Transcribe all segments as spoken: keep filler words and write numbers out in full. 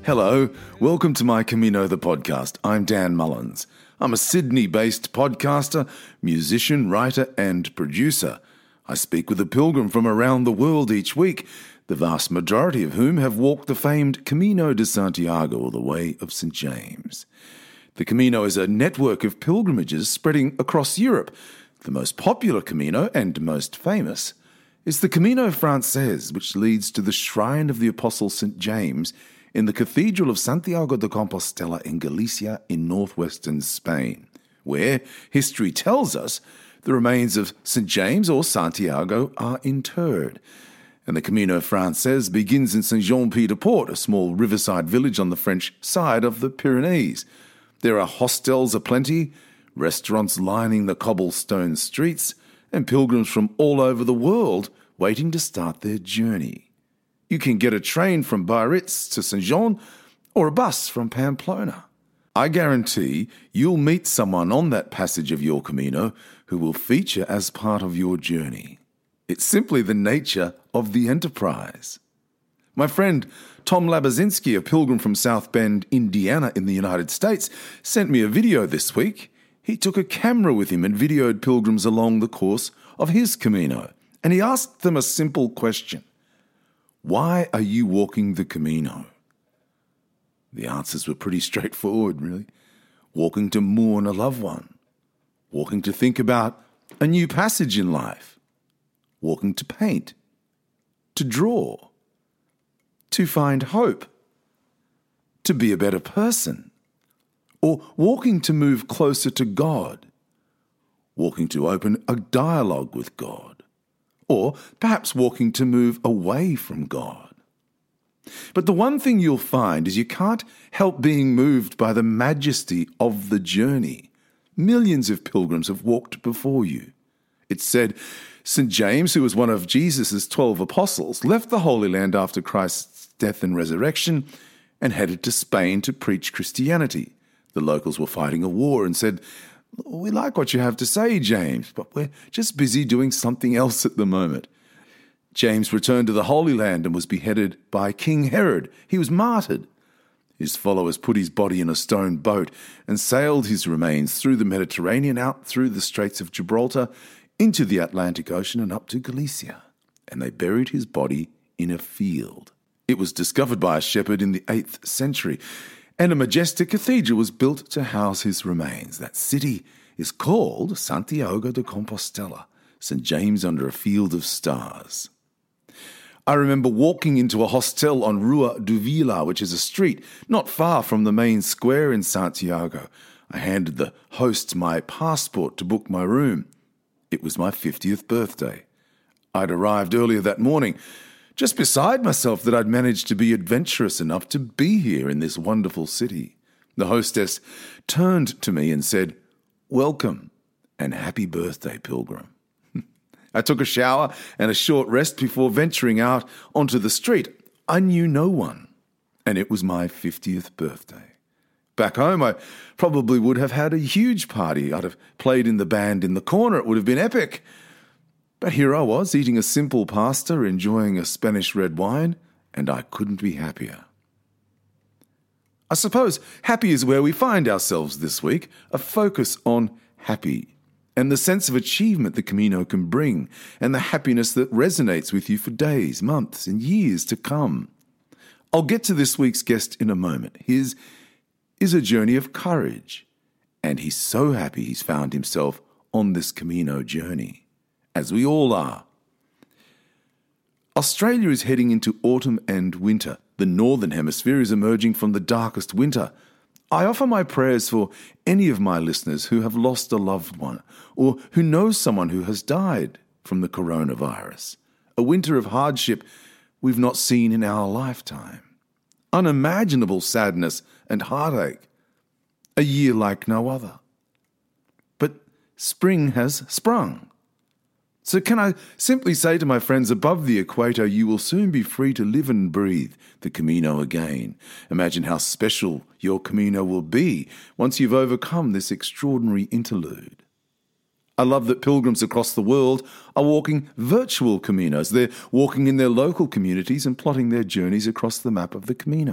Hello, welcome to my Camino the podcast. I'm Dan Mullins. I'm a Sydney-based podcaster, musician, writer and producer. I speak with a pilgrim from around the world each week, the vast majority of whom have walked the famed Camino de Santiago, or the Way of Saint James. The Camino is a network of pilgrimages spreading across Europe. The most popular Camino, and most famous, is the Camino Frances, which leads to the shrine of the Apostle Saint James in the Cathedral of Santiago de Compostela in Galicia in northwestern Spain, where, history tells us, the remains of Saint James or Santiago are interred. And the Camino Frances begins in Saint-Jean-Pied-de-Port, a small riverside village on the French side of the Pyrenees. There are hostels aplenty, restaurants lining the cobblestone streets, and pilgrims from all over the world waiting to start their journey. You can get a train from Biarritz to Saint-Jean or a bus from Pamplona. I guarantee you'll meet someone on that passage of your Camino who will feature as part of your journey. It's simply the nature of the enterprise. My friend Tom Labazinski, a pilgrim from South Bend, Indiana in the United States, sent me a video this week. He took a camera with him and videoed pilgrims along the course of his Camino, and he asked them a simple question. Why are you walking the Camino? The answers were pretty straightforward, really. Walking to mourn a loved one. Walking to think about a new passage in life. Walking to paint. To draw. To find hope. To be a better person. Or walking to move closer to God. Walking to open a dialogue with God. Or perhaps walking to move away from God. But the one thing you'll find is you can't help being moved by the majesty of the journey. Millions of pilgrims have walked before you. It's said Saint James, who was one of Jesus' twelve apostles, left the Holy Land after Christ's death and resurrection and headed to Spain to preach Christianity. The locals were fighting a war and said, "We like what you have to say, James, but we're just busy doing something else at the moment." James returned to the Holy Land and was beheaded by King Herod. He was martyred. His followers put his body in a stone boat and sailed his remains through the Mediterranean, out through the Straits of Gibraltar, into the Atlantic Ocean and up to Galicia. And they buried his body in a field. It was discovered by a shepherd in the eighth century, and a majestic cathedral was built to house his remains. That city is called Santiago de Compostela, Saint James under a field of stars. I remember walking into a hostel on Rua do Vila, which is a street not far from the main square in Santiago. I handed the host my passport to book my room. It was my fiftieth birthday. I'd arrived earlier that morning, just beside myself that I'd managed to be adventurous enough to be here in this wonderful city. The hostess turned to me and said, "Welcome and happy birthday, pilgrim." I took a shower and a short rest before venturing out onto the street. I knew no one, and it was my fiftieth birthday. Back home, I probably would have had a huge party. I'd have played in the band in the corner. It would have been epic. But here I was, eating a simple pasta, enjoying a Spanish red wine, and I couldn't be happier. I suppose happy is where we find ourselves this week, a focus on happy, and the sense of achievement the Camino can bring, and the happiness that resonates with you for days, months, and years to come. I'll get to this week's guest in a moment. His is a journey of courage, and he's so happy he's found himself on this Camino journey. As we all are. Australia is heading into autumn and winter. The northern hemisphere is emerging from the darkest winter. I offer my prayers for any of my listeners who have lost a loved one or who know someone who has died from the coronavirus. A winter of hardship we've not seen in our lifetime. Unimaginable sadness and heartache. A year like no other. But spring has sprung. So can I simply say to my friends above the equator, you will soon be free to live and breathe the Camino again. Imagine how special your Camino will be once you've overcome this extraordinary interlude. I love that pilgrims across the world are walking virtual Caminos. They're walking in their local communities and plotting their journeys across the map of the Camino.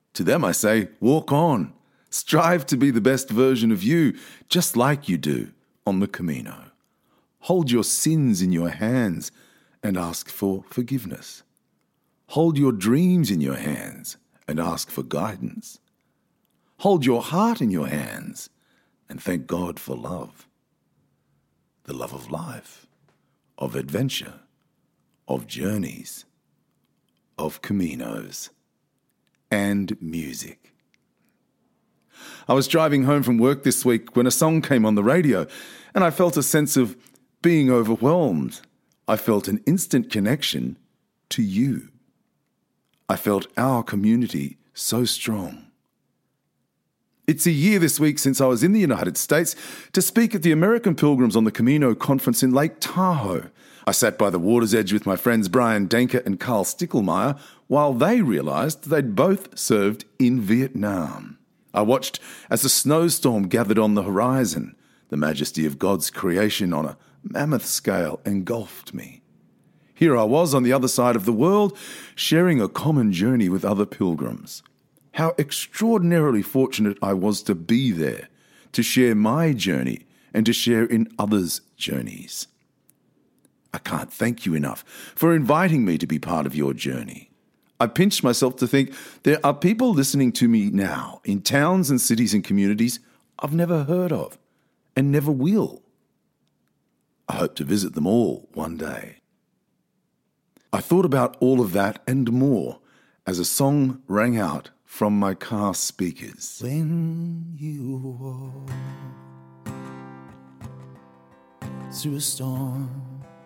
To them I say, walk on. Strive to be the best version of you, just like you do on the Camino. Hold your sins in your hands and ask for forgiveness. Hold your dreams in your hands and ask for guidance. Hold your heart in your hands and thank God for love. The love of life, of adventure, of journeys, of Caminos, and music. I was driving home from work this week when a song came on the radio, and I felt a sense of being overwhelmed. I felt an instant connection to you. I felt our community so strong. It's a year this week since I was in the United States to speak at the American Pilgrims on the Camino conference in Lake Tahoe. I sat by the water's edge with my friends Brian Denker and Carl Stickelmeyer while they realised they'd both served in Vietnam. I watched as a snowstorm gathered on the horizon. The majesty of God's creation on a mammoth scale engulfed me. Here I was on the other side of the world, sharing a common journey with other pilgrims. How extraordinarily fortunate I was to be there, to share my journey and to share in others' journeys. I can't thank you enough for inviting me to be part of your journey. I pinch myself to think there are people listening to me now in towns and cities and communities I've never heard of and never will. I hope to visit them all one day. I thought about all of that and more as a song rang out from my car speakers. When you walk through a storm,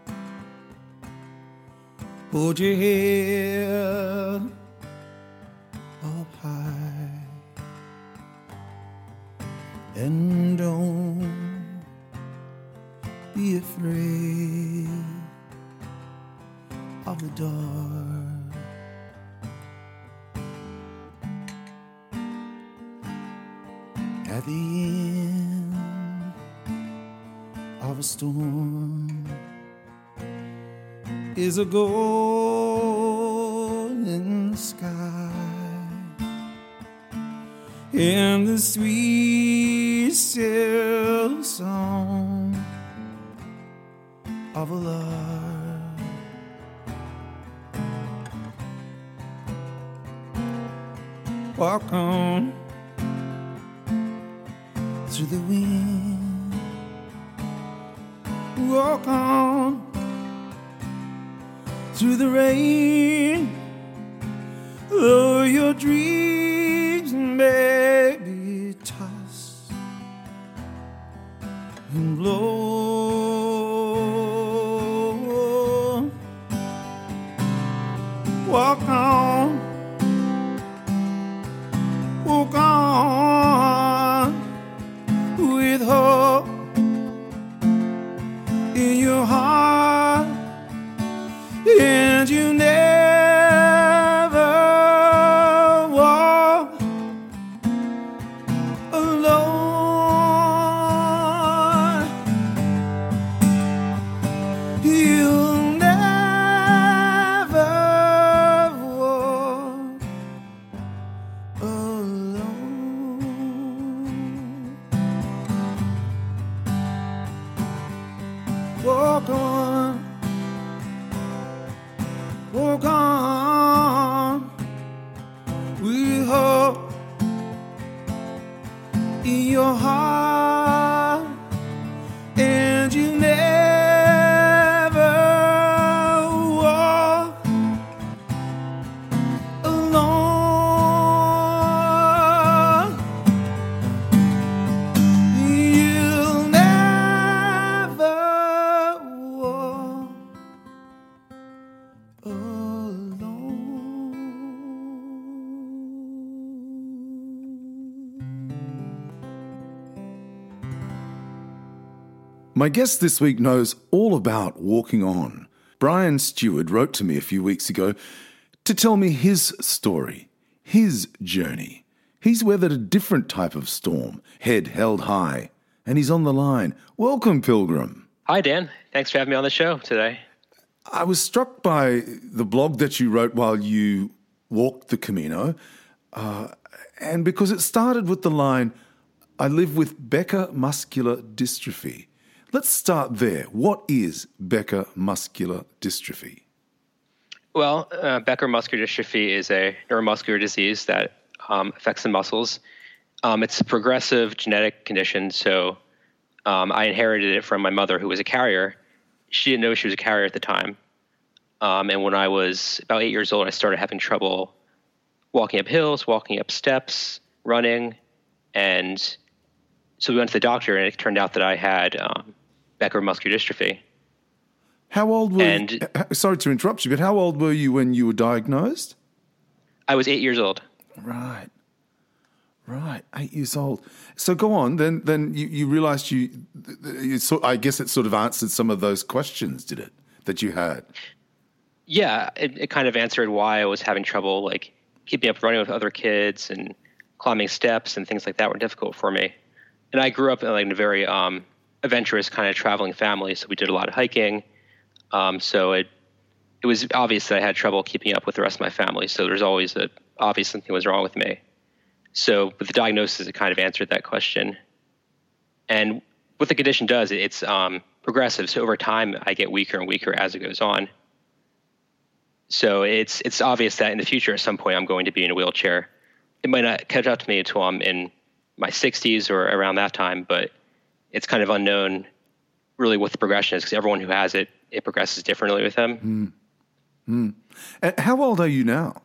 hold your head up high and don't be afraid of the dark. At the end of a storm is a golden sky and the sweet still song of a lark. Walk on through the wind, walk on through the rain, though your dreams may be tossed and blown. Walk on, walk on with hope in your heart, and you never walk alone. You'll never walk alone. Walk on, walk on with hope in your heart, and you never walk alone. You'll never walk My guest this week knows all about walking on. Brian Stewart wrote to me a few weeks ago to tell me his story, his journey. He's weathered a different type of storm, head held high, and he's on the line. Welcome, Pilgrim. Hi, Dan. Thanks for having me on the show today. I was struck by the blog that you wrote while you walked the Camino. And because it started with the line, I live with Becker muscular dystrophy. Let's start there. What is Becker muscular dystrophy? Well, uh, Becker muscular dystrophy is a neuromuscular disease that um, affects the muscles. Um, it's a progressive genetic condition, so um, I inherited it from my mother, who was a carrier. She didn't know she was a carrier at the time. Um, and when I was about eight years old, I started having trouble walking up hills, walking up steps, running. And so we went to the doctor, and it turned out that I had um, Becker muscular dystrophy. How old were And you? Sorry to interrupt you, but how old were you when you were diagnosed? I was eight years old. Right. Right. Eight years old. So go on. Then then you, you realized you, you sort, I guess it sort of answered some of those questions, did it, that you had? Yeah, it, it kind of answered why I was having trouble, like keeping up running with other kids and climbing steps and things like that were difficult for me. And I grew up in like a very um, adventurous kind of traveling family, so we did a lot of hiking. Um, so it it was obvious that I had trouble keeping up with the rest of my family. So there's always a obvious something was wrong with me. So with the diagnosis, it kind of answered that question. And what the condition does, it's um, progressive. So over time, I get weaker and weaker as it goes on. So it's it's obvious that in the future, at some point, I'm going to be in a wheelchair. It might not catch up to me until I'm in my sixties or around that time, but it's kind of unknown really what the progression is, because everyone who has it, it progresses differently with them. Mm. Mm. And how old are you now?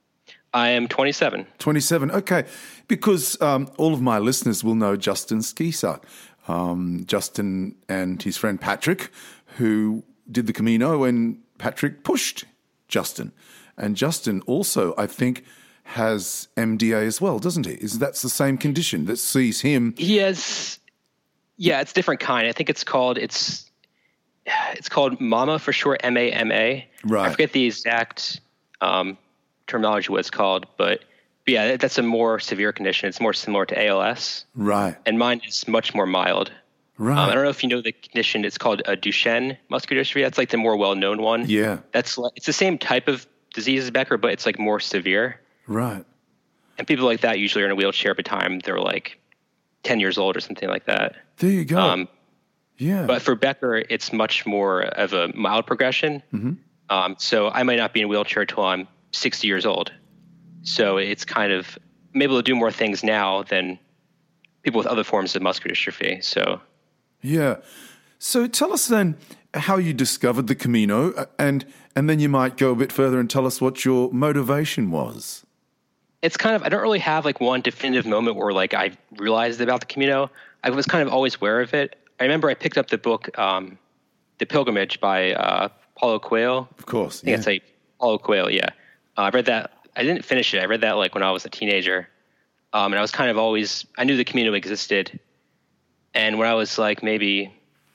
I am twenty-seven. twenty-seven, okay. Because um, all of my listeners will know Justin Skisak. Um, Justin and his friend Patrick, who did the Camino, and Patrick pushed Justin. And Justin also, I think, has M D A as well, doesn't he? Is that's the same condition that sees him? He has, yeah, it's a different kind. I think it's called, it's it's called MAMA for short, M A M A. Right. I forget the exact um, terminology what it's called, but, but yeah, that's a more severe condition. It's more similar to A L S. Right. And mine is much more mild. Right. Um, I don't know if you know the condition. It's called a Duchenne muscular dystrophy. That's like the more well-known one. Yeah. That's it's the same type of disease as Becker, but it's like more severe. Right. And people like that usually are in a wheelchair by the time they're like ten years old or something like that. There you go. Um, yeah. But for Becker, it's much more of a mild progression. Mm-hmm. Um, so I might not be in a wheelchair till I'm sixty years old. So it's kind of, I'm able to do more things now than people with other forms of muscular dystrophy. So. Yeah. So tell us then how you discovered the Camino, and and then you might go a bit further and tell us what your motivation was. It's kind of, I don't really have like one definitive moment where like I realized about the Camino. I was kind of always aware of it. I remember I picked up the book, um, The Pilgrimage by uh, Paulo Coelho. Of course. I think yeah. it's like Paulo Coelho, yeah. Uh, I read that. I didn't finish it. I read that like when I was a teenager. Um, and I was kind of always, I knew the Camino existed. And when I was like maybe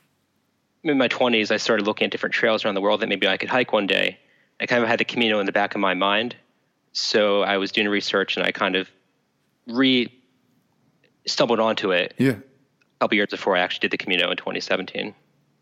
in my twenties, I started looking at different trails around the world that maybe I could hike one day. I kind of had the Camino in the back of my mind. So I was doing research, and I kind of re stumbled onto it yeah. a couple years before I actually did the Camino in twenty seventeen.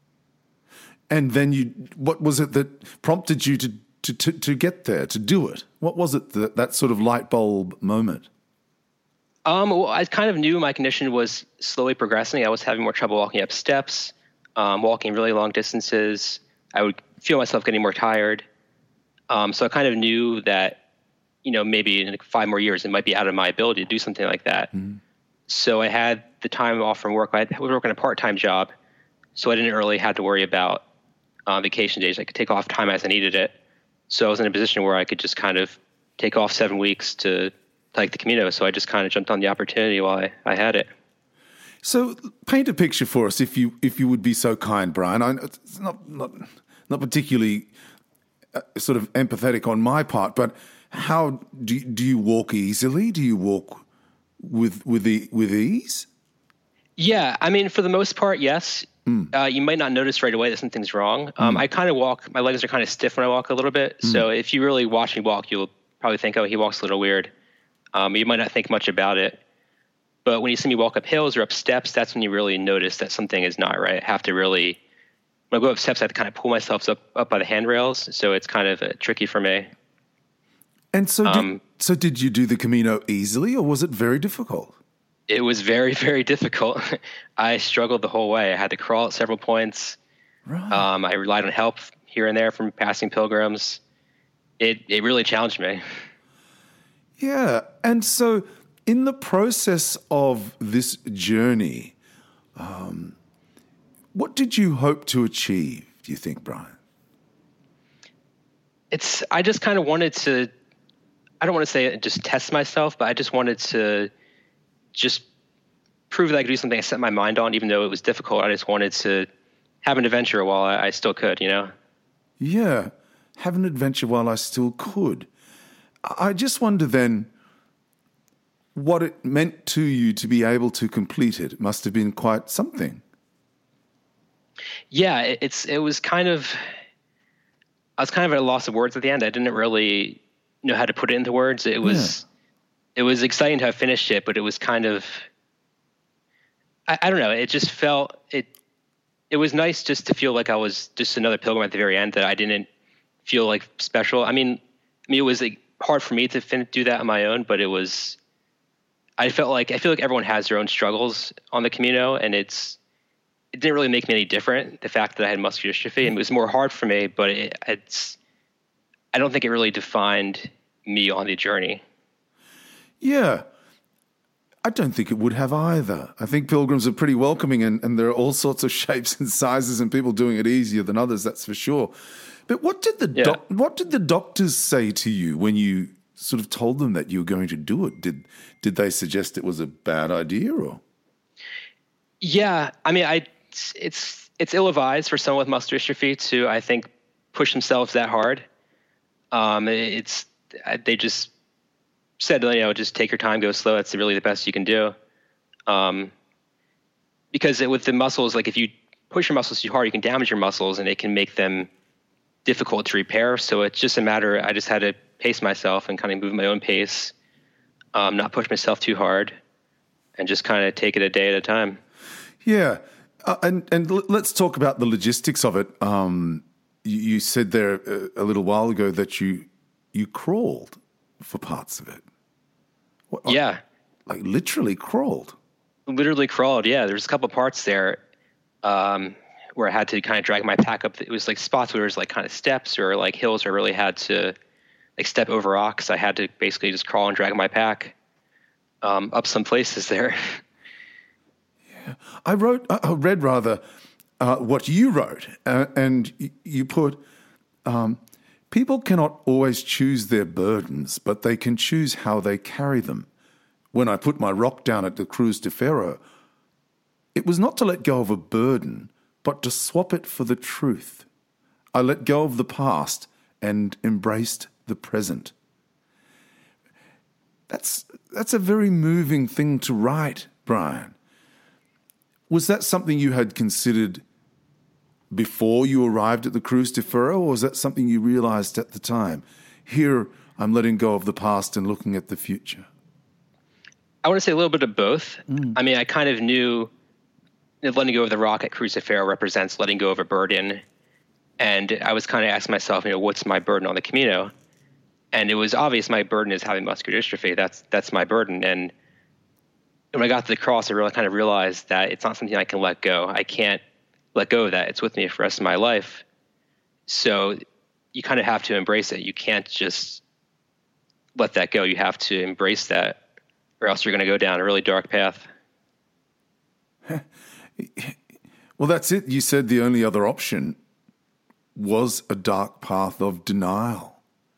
And then you, what was it that prompted you to, to, to, to get there, to do it? What was it, that, that sort of light bulb moment? Um, well, I kind of knew my condition was slowly progressing. I was having more trouble walking up steps, um, walking really long distances. I would feel myself getting more tired. Um, so I kind of knew that, you know, maybe in like five more years, it might be out of my ability to do something like that. Mm-hmm. So I had the time off from work. I was working a part-time job, so I didn't really have to worry about uh, vacation days. I could take off time as I needed it. So I was in a position where I could just kind of take off seven weeks to like the Camino. So I just kind of jumped on the opportunity while I, I had it. So paint a picture for us, if you if you would be so kind, Brian. I, it's not not not particularly uh, sort of empathetic on my part, but how do you, do you walk easily? Do you walk with with the with ease? Yeah, I mean, for the most part, yes. Mm. Uh, you might not notice right away that something's wrong. Um, mm. I kind of walk; my legs are kind of stiff when I walk a little bit. Mm. So if you really watch me walk, you'll probably think, "Oh, he walks a little weird." Um, you might not think much about it. But when you see me walk up hills or up steps, that's when you really notice that something is not right. I have to really, when I go up steps, I have to kind of pull myself up, up by the handrails. So it's kind of uh, tricky for me. And so um, So did you do the Camino easily, or was it very difficult? It was very, very difficult. I struggled the whole way. I had to crawl at several points. Right. Um, I relied on help here and there from passing pilgrims. It it really challenged me. Yeah. And so in the process of this journey, um, what did you hope to achieve, do you think, Brian? It's I just kind of wanted to, I don't want to say just test myself, but I just wanted to just prove that I could do something I set my mind on, even though it was difficult. I just wanted to have an adventure while I, I still could, you know? Yeah, have an adventure while I still could. I just wonder then what it meant to you to be able to complete it. It must have been quite something. Yeah, it, it's it was kind of, I was kind of at a loss of words at the end. I didn't really know how to put it into words. It was, yeah. It was exciting to have finished it, but it was kind of, I, I don't know. It just felt, it, it was nice just to feel like I was just another pilgrim at the very end, that I didn't feel like special. I mean, I mean, it was like hard for me to fin- do that on my own, but it was, I felt like, I feel like everyone has their own struggles on the Camino, and it's, it didn't really make me any different, the fact that I had muscular dystrophy. And it was more hard for me, but it, it's, I don't think it really defined me on the journey. Yeah. I don't think it would have either. I think pilgrims are pretty welcoming, and, and there are all sorts of shapes and sizes and people doing it easier than others, that's for sure. But what did the yeah. doc- what did the doctors say to you when you sort of told them that you were going to do it? Did did they suggest it was a bad idea, or? Yeah, I mean, I it's it's ill-advised for someone with muscular dystrophy to, I think, push themselves that hard. Um, it's they just said, you know, just take your time, go slow. That's really the best you can do. Um, because it, with the muscles, like if you push your muscles too hard, you can damage your muscles, and it can make them difficult to repair. So it's just a matter, I just had to pace myself and kind of move my own pace, um, not push myself too hard, and just kind of take it a day at a time. Yeah. Uh, and, and l- let's talk about the logistics of it. Um, you, you said there a, a little while ago that you, you crawled for parts of it. What, yeah. Like literally crawled. Literally crawled. Yeah. There's a couple of parts there, um, where I had to kind of drag my pack up. It was like spots where there was like kind of steps or like hills where I really had to like step over rocks. I had to basically just crawl and drag my pack, um, up some places there. Yeah. I wrote, I read rather, uh, what you wrote, uh, and you put, um, people cannot always choose their burdens, but they can choose how they carry them. When I put my rock down at the Cruz de Ferro, it was not to let go of a burden, but to swap it for the truth. I let go of the past and embraced the present. That's that's a very moving thing to write, Brian. Was that something you had considered before you arrived at the Cruz de Ferro, or was that something you realized at the time? Here, I'm letting go of the past and looking at the future. I want to say a little bit of both. Mm. I mean, I kind of knew that letting go of the rock at Cruz de Ferro represents letting go of a burden. And I was kind of asking myself, you know, what's my burden on the Camino? And it was obvious my burden is having muscular dystrophy. That's that's my burden. And when I got to the cross, I really kind of realized that it's not something I can let go. I can't let go of that. It's with me for the rest of my life. So you kind of have to embrace it. You can't just let that go. You have to embrace that, or else you're going to go down a really dark path. Well, that's it. You said the only other option was a dark path of denial.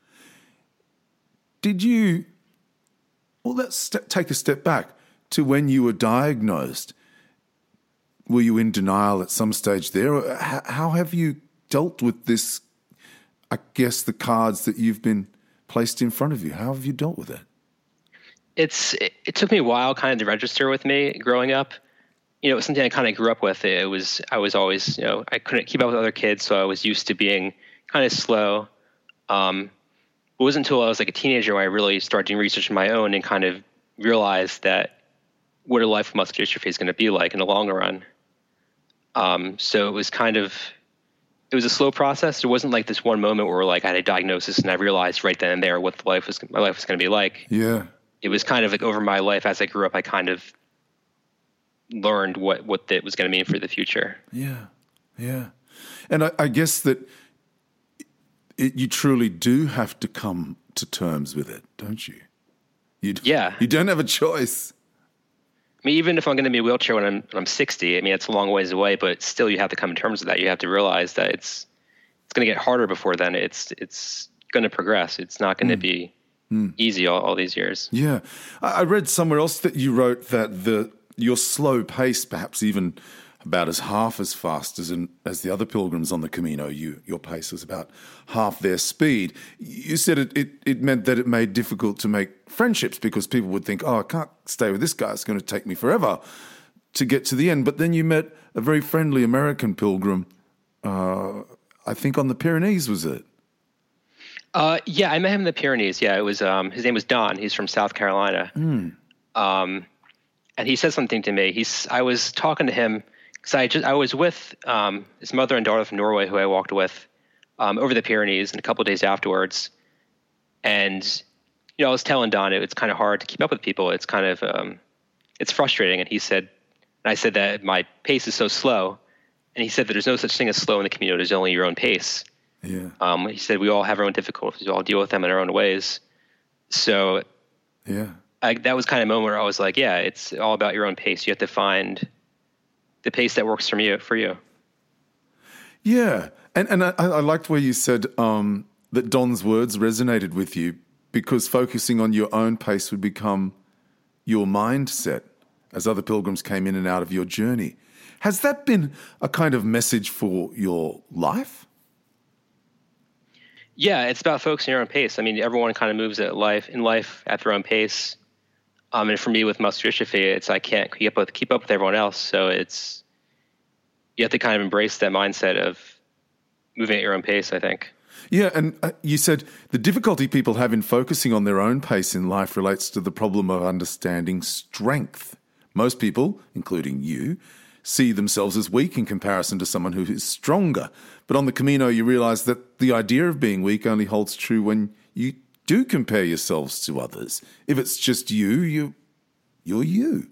Did you, well, let's st- take a step back to when you were diagnosed. Were you in denial at some stage there? How, how have you dealt with this, I guess, the cards that you've been placed in front of you? How have you dealt with it? It's it, it took me a while kind of to register with me growing up. You know, it was something I kind of grew up with. It was, I was always, you know, I couldn't keep up with other kids, so I was used to being kind of slow. Um, it wasn't until I was like a teenager where I really started doing research on my own and kind of realized that what a life with muscular dystrophy is going to be like in the long run. Um, so it was kind of it was a slow process. There wasn't like this one moment where like I had a diagnosis and I realized right then and there what the life was, my life was going to be like. Yeah. It was kind of like over my life as I grew up, I kind of learned what, what that was going to mean for the future. Yeah. Yeah. And I, I guess that it, you truly do have to come to terms with it, don't you? You yeah. You don't have a choice. I mean, even if I'm going to be a wheelchair when I'm, when I'm sixty, I mean, it's a long ways away, but still you have to come to terms with that. You have to realize that it's, it's going to get harder before then. It's, it's going to progress. It's not going to mm. be mm. easy all, all these years. Yeah. I, I read somewhere else that you wrote that the, your slow pace, perhaps even about as half as fast as in, as the other pilgrims on the Camino, you, your pace was about half their speed. You said it, it, it meant that it made difficult to make friendships because people would think, oh, I can't stay with this guy. It's going to take me forever to get to the end. But then you met a very friendly American pilgrim, uh, I think on the Pyrenees, was it? Uh, yeah, I met him in the Pyrenees. Yeah, it was. Um, his name was Don. He's from South Carolina. Mm. Um, and he said something to me. He's. I was talking to him. Because I just I was with um, his mother and daughter from Norway, who I walked with um, over the Pyrenees, and a couple of days afterwards. And you know, I was telling Don it, it's kind of hard to keep up with people. It's kind of um, it's frustrating. And he said, and I said that my pace is so slow, and he said that there's no such thing as slow in the community. There's only your own pace. Yeah. Um, he said we all have our own difficulties. We all deal with them in our own ways. So, yeah, I, that was kind of a moment where I was like, yeah, it's all about your own pace. You have to find the pace that works for you. For you. Yeah, and and I, I liked where you said um, that Don's words resonated with you because focusing on your own pace would become your mindset as other pilgrims came in and out of your journey. Has that been a kind of message for your life? Yeah, it's about focusing on your own pace. I mean, everyone kind of moves at life in life at their own pace. Um, and for me with muscular dystrophy, it's I can't keep up with keep up with everyone else. So it's you have to kind of embrace that mindset of moving at your own pace, I think. Yeah, and uh, you said the difficulty people have in focusing on their own pace in life relates to the problem of understanding strength. Most people, including you, see themselves as weak in comparison to someone who is stronger. But on the Camino, you realize that the idea of being weak only holds true when you do compare yourselves to others. If it's just you, you, you're you.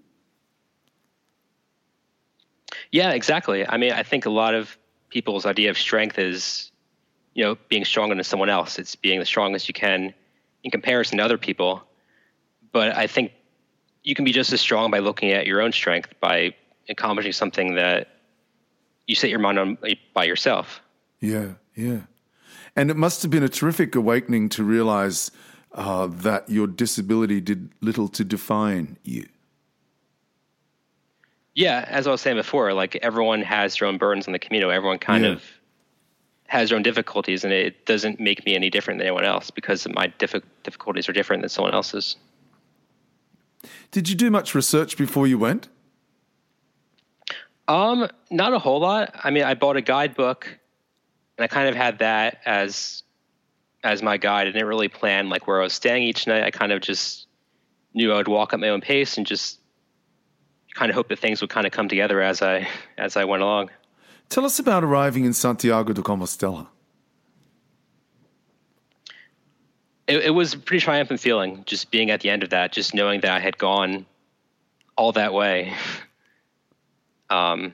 Yeah, exactly. I mean, I think a lot of people's idea of strength is, you know, being stronger than someone else. It's being the strongest you can in comparison to other people. But I think you can be just as strong by looking at your own strength, by accomplishing something that you set your mind on by yourself. Yeah, yeah. And it must have been a terrific awakening to realize uh, that your disability did little to define you. Yeah, as I was saying before, like everyone has their own burdens on the Camino. Everyone kind yeah. of has their own difficulties, and it doesn't make me any different than anyone else because my diffi- difficulties are different than someone else's. Did you do much research before you went? Um, not a whole lot. I mean, I bought a guidebook, and I kind of had that as as my guide. I didn't really plan like where I was staying each night. I kind of just knew I would walk at my own pace and just kind of hope that things would kind of come together as I as I went along. Tell us about arriving in Santiago de Compostela. It, it was a pretty triumphant feeling, just being at the end of that, just knowing that I had gone all that way. Um,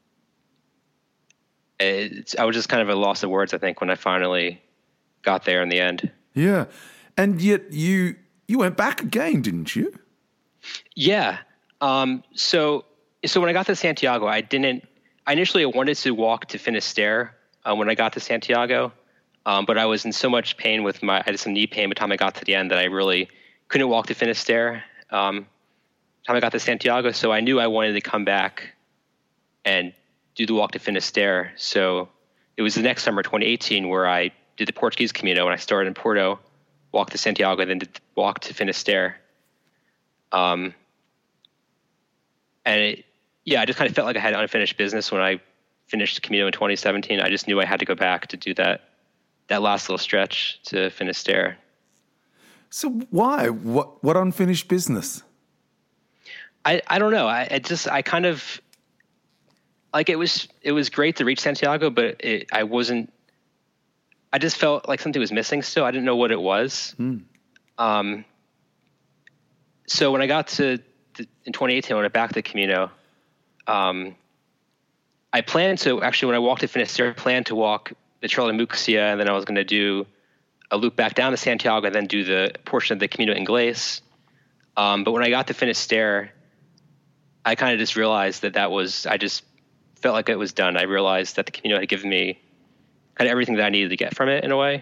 it's, I was just kind of a loss of words, I think, when I finally got there in the end. Yeah, and yet you you went back again, didn't you? Yeah. Um, so so when I got to Santiago, I didn't. I initially wanted to walk to Finisterre uh, when I got to Santiago, um, but I was in so much pain with my. I had some knee pain by the time I got to the end that I really couldn't walk to Finisterre. Um, by the time I got to Santiago, so I knew I wanted to come back and do the walk to Finisterre. So it was the next summer, twenty eighteen, where I did the Portuguese Camino, and I started in Porto, walked to Santiago, and then did the walk to Finisterre. Um, and it, yeah, I just kind of felt like I had unfinished business when I finished Camino in twenty seventeen. I just knew I had to go back to do that that last little stretch to Finisterre. So why? What what unfinished business? I, I don't know. I, I just I kind of like it was it was great to reach Santiago, but it, I wasn't. I just felt like something was missing still. I didn't know what it was. Mm. Um, so when I got to the, in twenty eighteen, when I went back to the Camino, um, I planned to actually when I walked to Finisterre, I planned to walk the Trail de Muxia, and then I was going to do a loop back down to Santiago, and then do the portion of the Camino Inglés. Um, but when I got to Finisterre, I kind of just realized that that was, I just felt like it was done. I realized that the Camino had given me kind of everything that I needed to get from it in a way.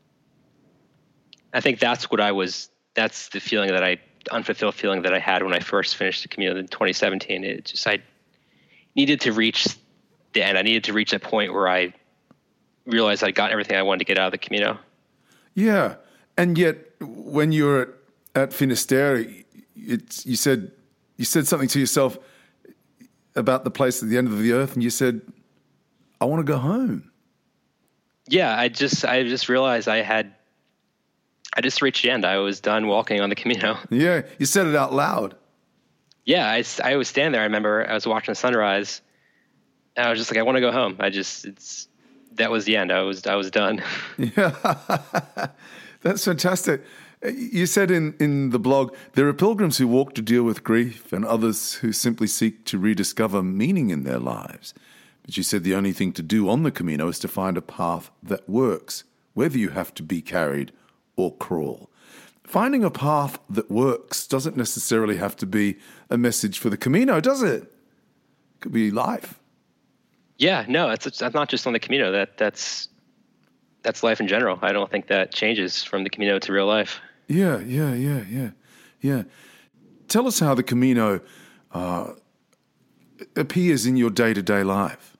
I think that's what I was, that's the feeling that I, unfulfilled feeling that I had when I first finished the Camino in twenty seventeen. It just, I needed to reach the end. I needed to reach a point where I realized I got everything I wanted to get out of the Camino. Yeah. And yet when you were at, at Finisterre, it's, you said, you said something to yourself about the place at the end of the earth, and you said, I want to go home. Yeah, I just I just realized I had I just reached the end. I was done walking on the Camino. Yeah, you said it out loud. Yeah, I, I was standing there. I remember I was watching the sunrise, and I was just like, I want to go home. I just it's that was the end. I was I was done. Yeah, that's fantastic. You said in, in the blog, there are pilgrims who walk to deal with grief and others who simply seek to rediscover meaning in their lives. But you said the only thing to do on the Camino is to find a path that works, whether you have to be carried or crawl. Finding a path that works doesn't necessarily have to be a message for the Camino, does it? It could be life. Yeah, no, it's, it's not just on the Camino. That that's that's life in general. I don't think that changes from the Camino to real life. Yeah, yeah, yeah, yeah, yeah. Tell us how the Camino uh, appears in your day-to-day life.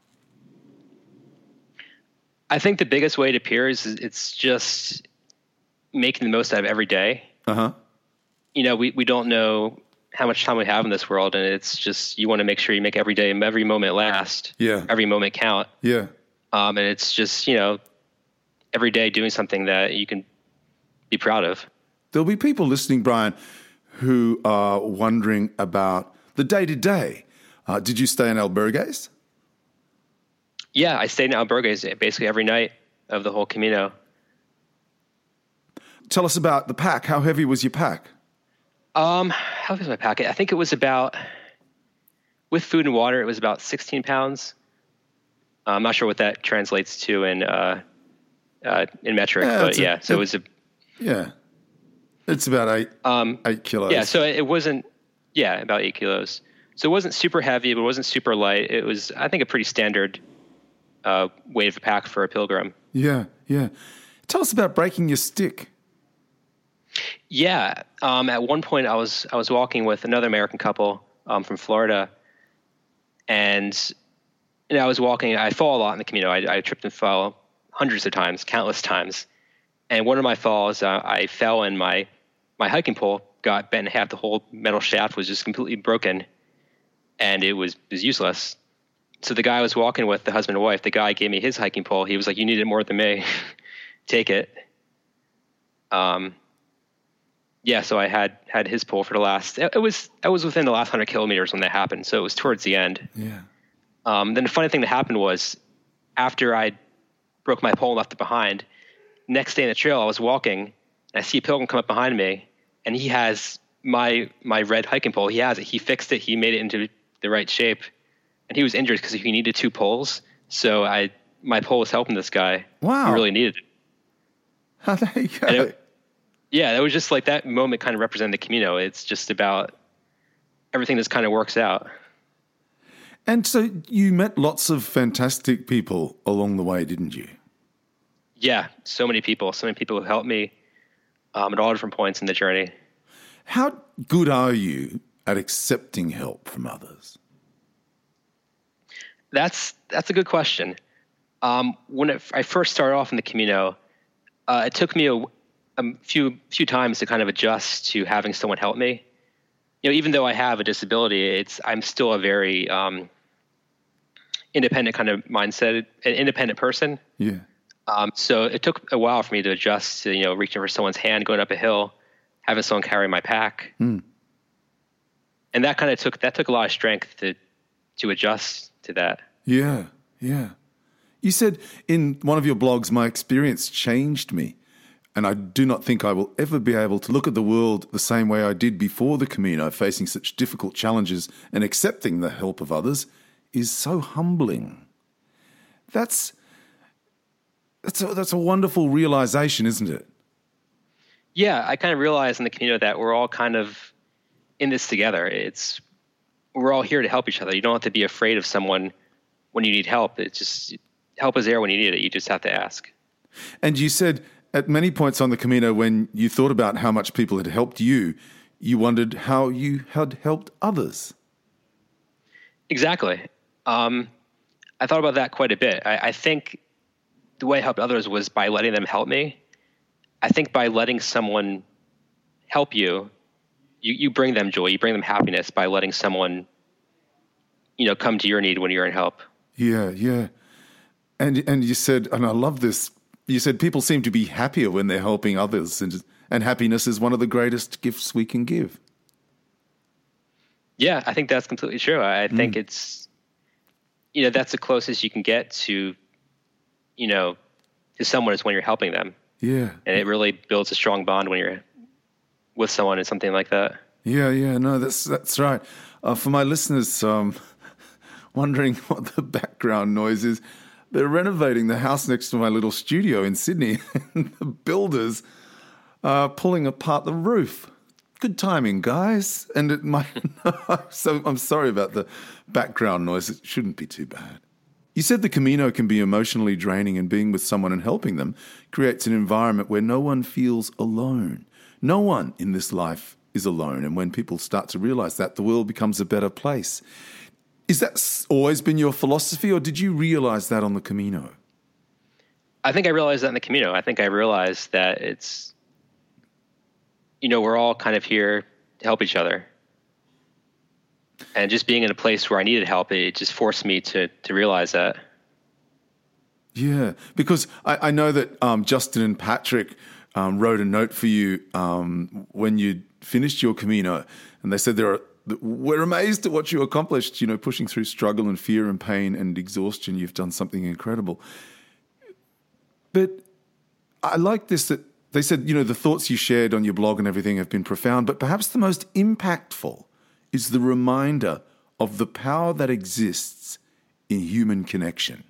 I think the biggest way it appears is it's just making the most out of every day. Uh-huh. You know, we, we don't know how much time we have in this world, and it's just you want to make sure you make every day, every moment last. Yeah. Every moment count. Yeah. Um, and it's just, you know, every day doing something that you can be proud of. There'll be people listening, Brian, who are wondering about the day-to-day. Uh, did you stay in albergues? Yeah, I stayed in albergues basically every night of the whole Camino. Tell us about the pack. How heavy was your pack? Um, how heavy was my pack? I think it was about, with food and water, it was about sixteen pounds. Uh, I'm not sure what that translates to in uh, uh, in metric, yeah, but a, yeah, so it, it was a... Yeah. It's about eight, um, eight kilos. Yeah, so it wasn't, yeah, about eight kilos. So it wasn't super heavy, but it wasn't super light. It was, I think, a pretty standard uh, weight of a pack for a pilgrim. Yeah, yeah. Tell us about breaking your stick. Yeah, um, at one point I was I was walking with another American couple um, from Florida, and you know, I was walking. I fall a lot in the Camino. I, I tripped and fell hundreds of times, countless times. And one of my falls, uh, I fell and my my hiking pole got bent in half. The whole metal shaft was just completely broken, and it was was useless. So the guy I was walking with, the husband and wife, the guy gave me his hiking pole. He was like, "You need it more than me. Take it." Um. Yeah, so I had had his pole for the last. It, it was I was within the last hundred kilometers when that happened, so it was towards the end. Yeah. Um. Then the funny thing that happened was, after I broke my pole and left it behind, next day in the trail I was walking, and I see a pilgrim come up behind me, and he has my my red hiking pole. He has it. He fixed it. He made it into the right shape, and he was injured because he needed two poles. So I my pole was helping this guy. Wow. He really needed it. Oh, there you go. And it, yeah, it was just like that moment kind of represented the Camino. It's just about everything just kind of works out. And so you met lots of fantastic people along the way, didn't you? Yeah, so many people, so many people who helped me um, at all different points in the journey. How good are you at accepting help from others? That's that's a good question. Um, when it, I first started off in the Camino, uh, it took me a, a few few times to kind of adjust to having someone help me. You know, even though I have a disability, it's I'm still a very um, independent kind of mindset, an independent person. Yeah. Um, so it took a while for me to adjust to, you know, reaching for someone's hand, going up a hill, having someone carry my pack. Mm. And that kind of took, that took a lot of strength to, to adjust to that. Yeah, yeah. You said in one of your blogs, my experience changed me, and I do not think I will ever be able to look at the world the same way I did before the Camino, facing such difficult challenges and accepting the help of others is so humbling. That's that's a, that's a wonderful realization, isn't it? Yeah, I kind of realized in the Camino that we're all kind of in this together. It's we're all here to help each other. You don't have to be afraid of someone when you need help. It's just help is there when you need it. You just have to ask. And you said at many points on the Camino, when you thought about how much people had helped you, you wondered how you had helped others. Exactly. Um, I thought about that quite a bit. I, I think the way I helped others was by letting them help me. I think by letting someone help you, you, you bring them joy, you bring them happiness by letting someone, you know, come to your need when you're in help. Yeah, yeah. And and you said, and I love this, you said people seem to be happier when they're helping others, and and happiness is one of the greatest gifts we can give. Yeah, I think that's completely true. I think mm. it's, you know, that's the closest you can get to, you know, to someone is when you're helping them. Yeah. And it really builds a strong bond when you're with someone and something like that. Yeah, yeah, no, that's that's right. Uh, for my listeners um, wondering what the background noise is, they're renovating the house next to my little studio in Sydney, and the builders are pulling apart the roof. Good timing, guys. And it might, so I'm sorry about the background noise. It shouldn't be too bad. You said the Camino can be emotionally draining, and being with someone and helping them creates an environment where no one feels alone. No one in this life is alone, and when people start to realize that, the world becomes a better place. Is that always been your philosophy, or did you realize that on the Camino? I think I realized that in the Camino. I think I realized that it's, you know, we're all kind of here to help each other. And just being in a place where I needed help, it just forced me to to realize that. Yeah, because I, I know that um, Justin and Patrick um, wrote a note for you um, when you finished your Camino, and they said there are, we're amazed at what you accomplished, you know, pushing through struggle and fear and pain and exhaustion. You've done something incredible. But I like this, that they said, you know, the thoughts you shared on your blog and everything have been profound, but perhaps the most impactful is the reminder of the power that exists in human connection.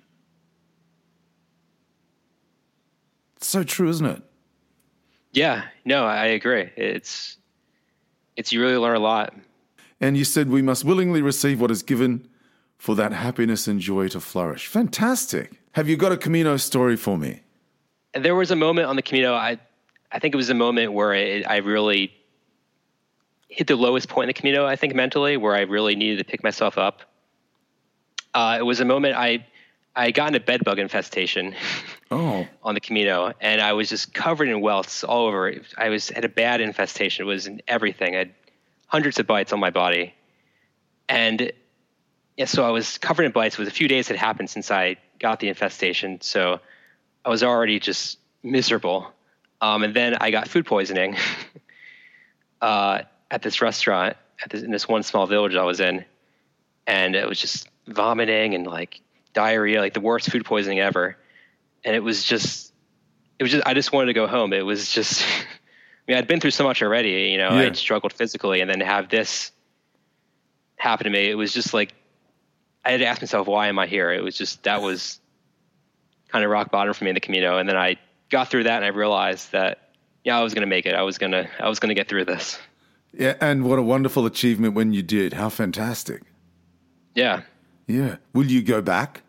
It's so true, isn't it? Yeah, no, I agree. It's, it's, you really learn a lot. And you said we must willingly receive what is given for that happiness and joy to flourish. Fantastic. Have you got a Camino story for me? There was a moment on the Camino, I, I think it was a moment where it, I really hit the lowest point in the Camino, I think mentally, where I really needed to pick myself up. Uh, it was a moment I I got in a bed bug infestation oh. on the Camino, and I was just covered in welts all over. I was had a bad infestation. It was in everything. I had hundreds of bites on my body. And yeah, so I was covered in bites. It was a few days had happened since I got the infestation, so I was already just miserable. Um, and then I got food poisoning uh, at this restaurant at this, in this one small village I was in, and it was just vomiting and like diarrhea, like the worst food poisoning ever. And it was just, it was just, I just wanted to go home. It was just, I mean, I'd been through so much already, you know, yeah. I'd struggled physically, and then to have this happen to me, it was just like, I had to ask myself, why am I here? It was just, that was kind of rock bottom for me in the Camino. And then I got through that, and I realized that, yeah, I was going to make it. I was going to, I was going to get through this. Yeah. And what a wonderful achievement when you did. How fantastic. Yeah. Yeah. Will you go back?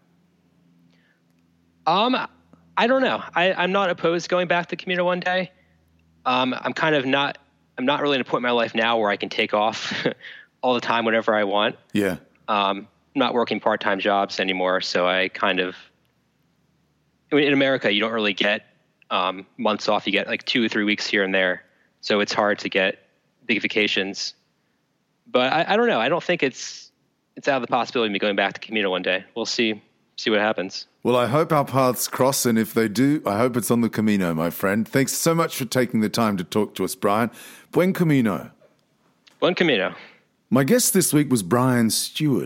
Um, I don't know. I, I'm not opposed to going back to Camino one day. Um, I'm kind of not, I'm not really in a point in my life now where I can take off all the time whenever I want. Yeah. Um, I'm not working part-time jobs anymore. So I kind of, I mean, in America, you don't really get um, months off. You get like two or three weeks here and there. So it's hard to get big vacations. But I, I don't know. I don't think it's, it's out of the possibility of me going back to Camino one day. We'll see, see what happens. Well, I hope our paths cross, and if they do, I hope it's on the Camino, my friend. Thanks so much for taking the time to talk to us, Brian. Buen Camino. Buen Camino. My guest this week was Brian Stewart.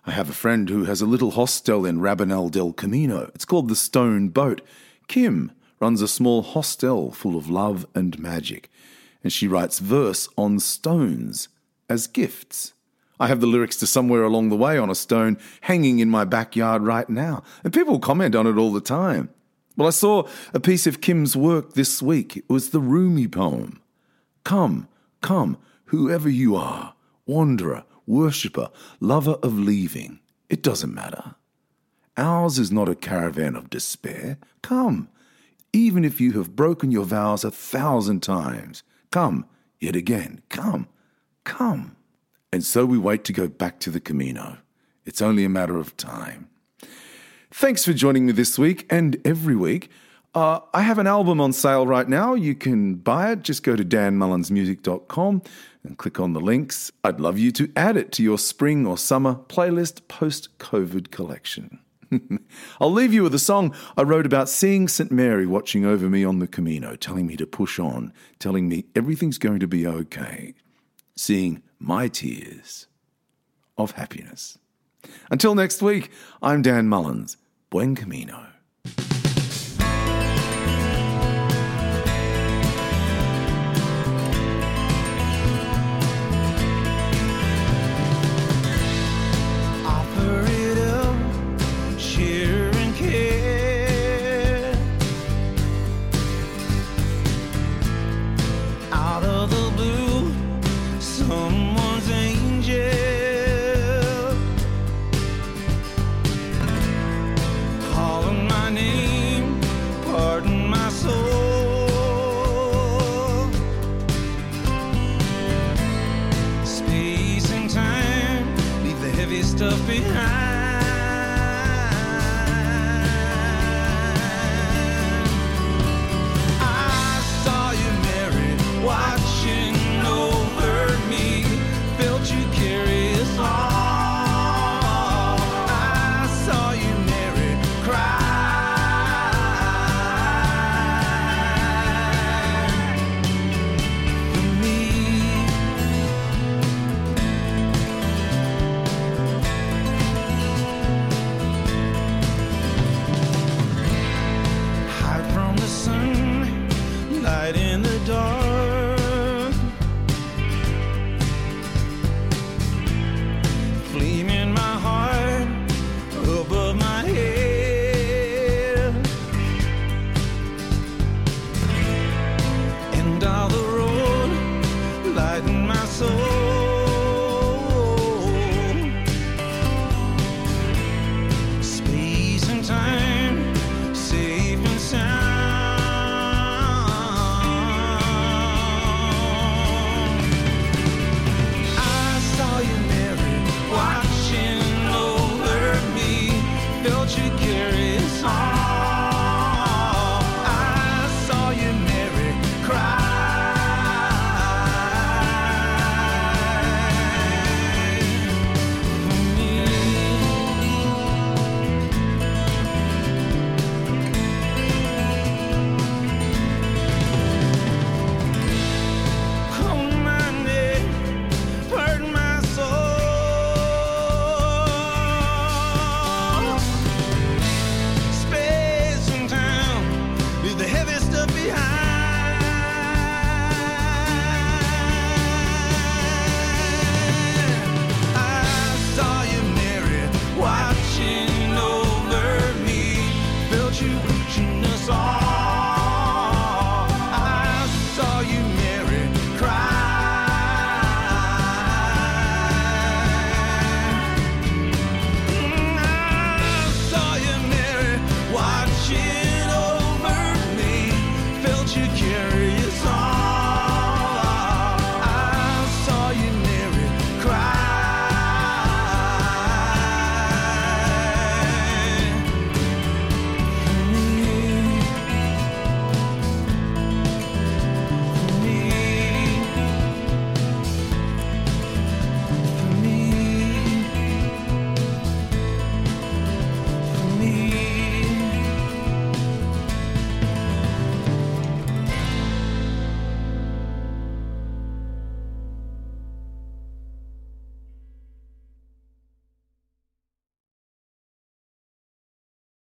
I have a friend who has a little hostel in Rabanal del Camino. It's called the Stone Boat. Kim runs a small hostel full of love and magic, and she writes verse on stones as gifts. I have the lyrics to Somewhere Along the Way on a stone hanging in my backyard right now, and people comment on it all the time. Well, I saw a piece of Kim's work this week. It was the Rumi poem. Come, come, whoever you are, wanderer, worshipper, lover of leaving, it doesn't matter. Ours is not a caravan of despair. Come, even if you have broken your vows a thousand times. Come, yet again, come, come. And so we wait to go back to the Camino. It's only a matter of time. Thanks for joining me this week and every week. Uh, I have an album on sale right now. You can buy it. Just go to dan mullins music dot com and click on the links. I'd love you to add it to your spring or summer playlist post-COVID collection. I'll leave you with a song I wrote about seeing Saint Mary watching over me on the Camino, telling me to push on, telling me everything's going to be okay, seeing my tears of happiness. Until next week, I'm Dan Mullins. Buen Camino. Stuff behind. I saw you, Mary, watching over me. Felt you carry us all. I saw you, Mary, cry. For me. In the dark, flame in my heart, above my head, and all the road, light in my soul, space and time, safe and sound. Cry.